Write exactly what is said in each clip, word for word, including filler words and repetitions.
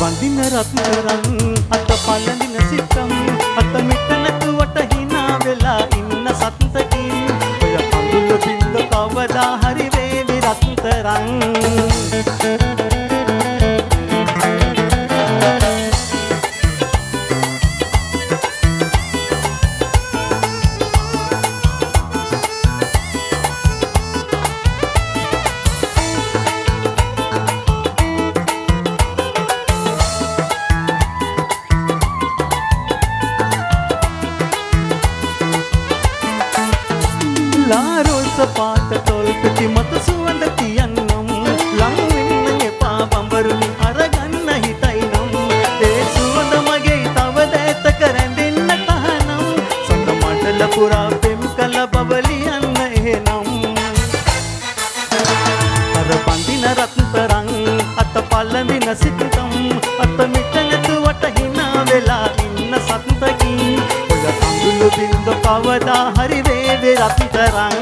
වඳින රත්තරන් අත පළඳින සිතම් අත මිට නැතුවට hina වෙලා ඉන්න සත්තකින් ඔය කඳුළු බින්ද කවදා හරි වේවි රත්තරන් ලාරොල්ස පාට තොල් පිටි මත සුවඳ තියන්නම් ලං වෙන්න එපා බඹරුනි අරගන්න හිතයිනම් ඒ සුවඳ මගේ තව දැත කරැඳෙන්න තහනම් සඳ මණ්ඩල පුරා පෙම් කළ බබලියන්න එහෙනම් අර බඳින රත්තරන් අත පළඳින සිතම් අත මිට නැතුවට hina වෙලා ඉන්න සත්තකින් ඔය කඳුළු බින්ද කවදා හරි වේවි රත්තරන්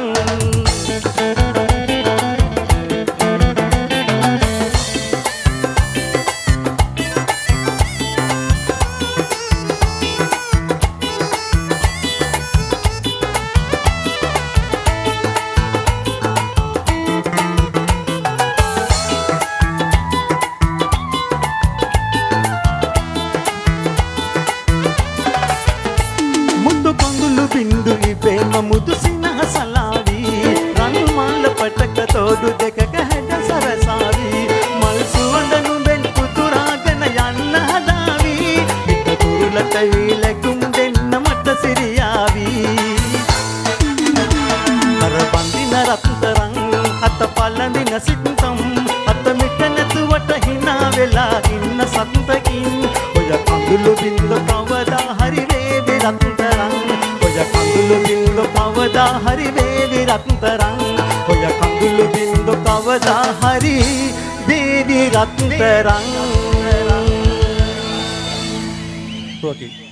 මුදු කඳුළු බින්දු ඉබේම මුදු සිනහසලාවි රන් මාල පටක තෝඩු දෙකක හැඩ සරසාවි මල් සුවඳ නුඹෙන් පුතුරාගෙන යන්න හදාවි එක කුරුලට වීලකුම් දෙන්න මට සිරියාවි අර බඳින රත්තරන් අත පළඳින සිතම් අත මිට නැතුවට hina වෙලා ඉන්න සත්තකින් ඔය කඳුළු බින්ද කවදා හරි වේවි රත්තරන් ඔය කඳුළු බින්ද කවදා හරි වේවි රත්තරන් ඔය කඳුළු බින්ද කවදා හරි වේවි රත්තරන්.